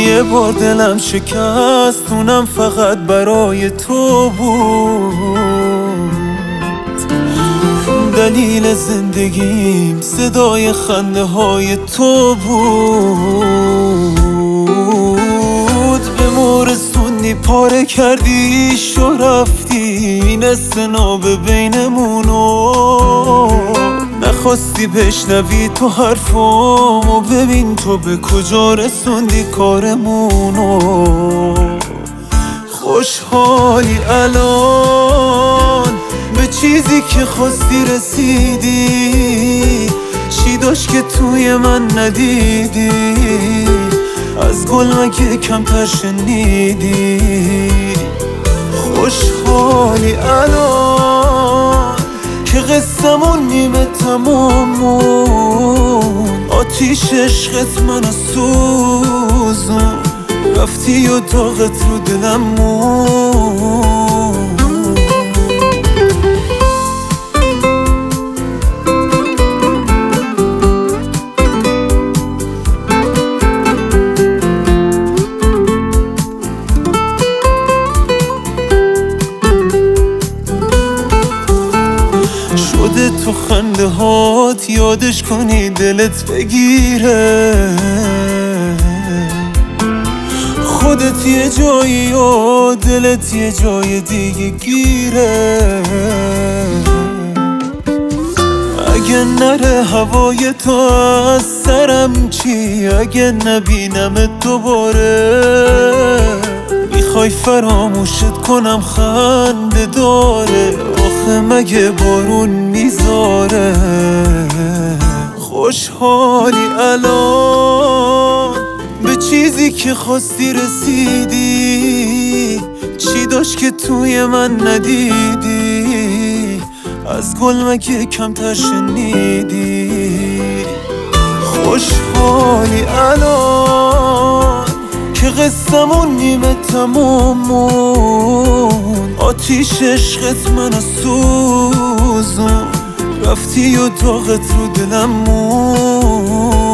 یه بار دلم شکست، اونم فقط برای تو بود. دلیل زندگیم صدای خنده های تو بود. به مورسوندی پاره کردی شو رفتی، نصف نابه بینمونو نخواستی بشنوی تو حرفامو. ببین تو به کجا رسوندی کارمونو. خوشحالی الان به چیزی که خواستی رسیدی؟ چی داشت که توی من ندیدی؟ از گل مگه کمتر شنیدی؟ خوشحالی الان که قصمون نیمه تمامون، آتیش عشقت منو سوزون، رفتی و داغت رو دلم مون. شده تو خنده هات یادش کنی دلت بگیره، خودت یه جایی و دلت یه جای دیگه گیره. اگه نره هوای تو از سرم چی؟ اگه نبینمت دوباره میخوای فراموشت کنم خنده داره؟ آخه مگه بارون میذاره؟ خوشحالی الان به چیزی که خواستی رسیدی؟ چی داشت که توی من ندیدی؟ از گل مگه کمتر شنیدی؟ خوشحالی الان که قصمون نیمه تمامون، آتیش عشقت منو سوزون، رفتی و داغت رو دلم مون.